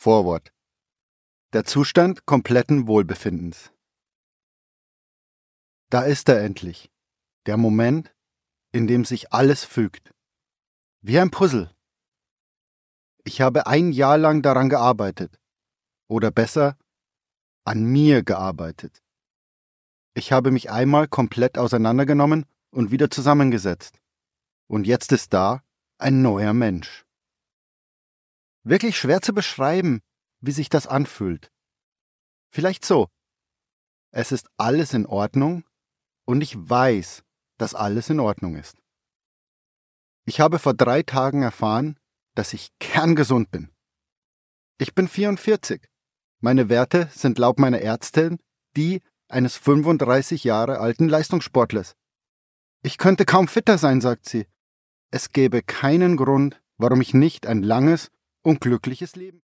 Vorwort. Der Zustand kompletten Wohlbefindens. Da ist er endlich, der Moment, in dem sich alles fügt. Wie ein Puzzle. Ich habe ein Jahr lang daran gearbeitet. Oder besser, an mir gearbeitet. Ich habe mich einmal komplett auseinandergenommen und wieder zusammengesetzt. Und jetzt ist da ein neuer Mensch. Wirklich schwer zu beschreiben, wie sich das anfühlt. Vielleicht so. Es ist alles in Ordnung und ich weiß, dass alles in Ordnung ist. Ich habe vor 3 Tagen erfahren, dass ich kerngesund bin. Ich bin 44. Meine Werte sind laut meiner Ärztin die eines 35 Jahre alten Leistungssportlers. Ich könnte kaum fitter sein, sagt sie. Es gäbe keinen Grund, warum ich nicht ein langes und glückliches Leben